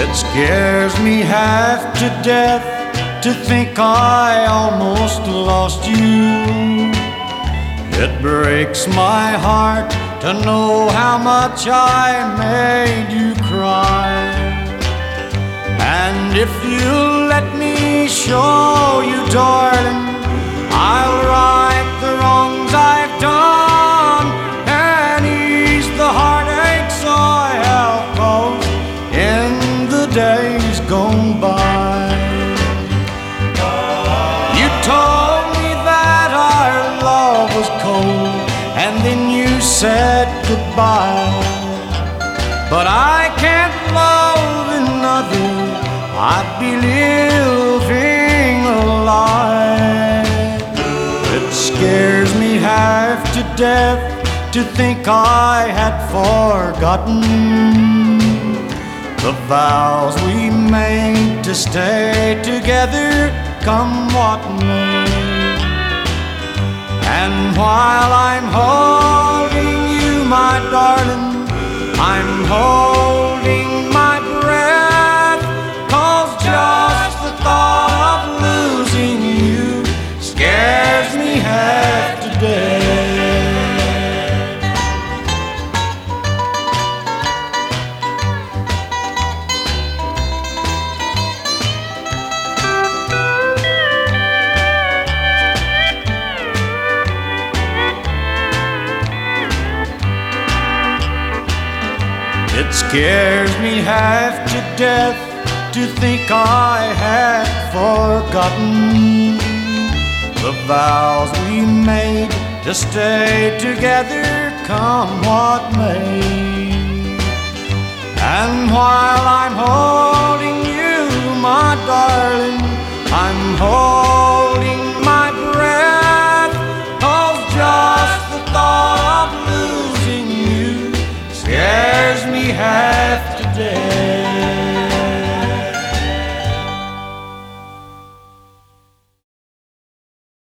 It scares me half to death to think I almost lost you. It breaks my heart to know how much I made you cry. And if you'll let me show you, darling, I'll right the wrongs I've done and ease the heartaches I have caused in the days gone by. You told me that our love was cold, and then you said goodbye. But I can't love another, I'd be living a lie. It scares me half to death to think I had forgotten the vows we made to stay together, come what may. And while I'm holding you, my darling, I'm holding my breath, 'cause just the thought of losing you scares me half to death. It scares me half to death to think I had forgotten the vows we made to stay together, come what may. And while I'm holding you, my darling, I'm holding my breath, 'cause just the thought of losing you scares me half